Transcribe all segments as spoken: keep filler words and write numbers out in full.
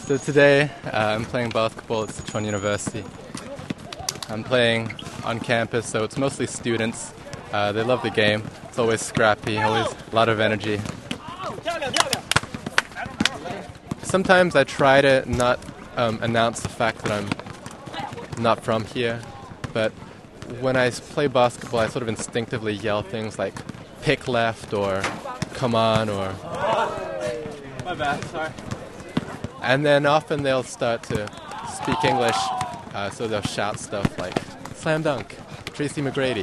So today uh, I'm playing basketball at Sichuan University. I'm playing on campus, so it's mostly students. Uh, they love the game. It's always scrappy, always a lot of energy. Sometimes I try to not um, announce the fact that I'm not from here, but when I play basketball, I sort of instinctively yell things like pick left or come on or... My bad, sorry. And then often they'll start to speak English, uh, so they'll shout stuff like slam dunk, Tracy McGrady.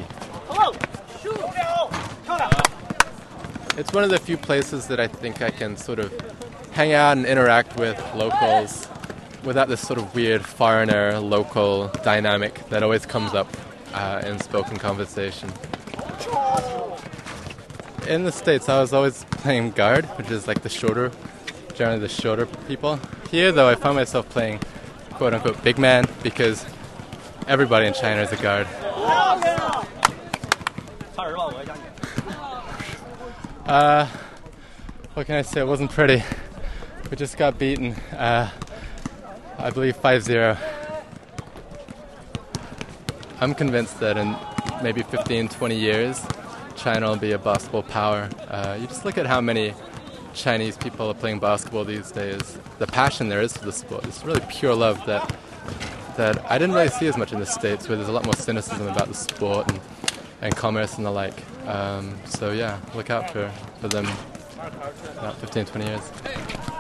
It's one of the few places that I think I can sort of hang out and interact with locals without this sort of weird foreigner local dynamic that always comes up uh, in spoken conversation. In the States, I was always playing guard, which is like the shorter, generally the shorter people. Here, though, I found myself playing quote-unquote big man because everybody in China is a guard. Uh, what can I say? It wasn't pretty. We just got beaten, uh, I believe five zero. I'm convinced that in maybe fifteen, twenty years, China will be a basketball power. Uh, you just look at how many Chinese people are playing basketball these days. The passion there is for the sport. It's really pure love that that I didn't really see as much in the States, where there's a lot more cynicism about the sport and, and commerce and the like. Um, so yeah, look out for, for them in about fifteen, twenty years.